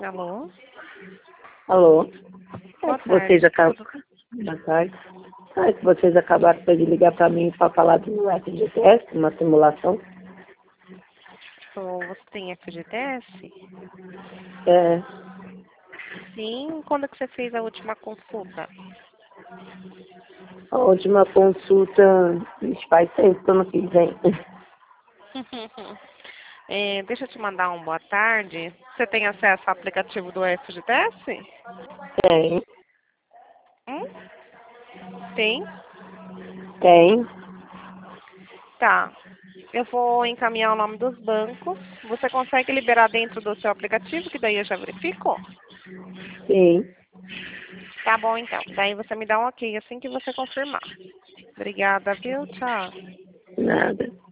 Alô? Alô? Boa Que vocês tarde. acabam. Boa tarde. Que vocês acabaram de ligar para mim para falar do FGTS, uma simulação. Você tem FGTS? É, Sim. Quando que você fez a última consulta? a última consulta faz tempo, ano que vem. Deixa eu te mandar um boa tarde. Você tem acesso ao aplicativo do FGTS? Tem, Hum? Tem? tem. Tá. Eu vou encaminhar o nome dos bancos. Você consegue liberar dentro do seu aplicativo, que daí eu já verifico? Sim, Tá bom, então. Daí você me dá um ok assim que você confirmar. Obrigada, viu? Tchau. nada.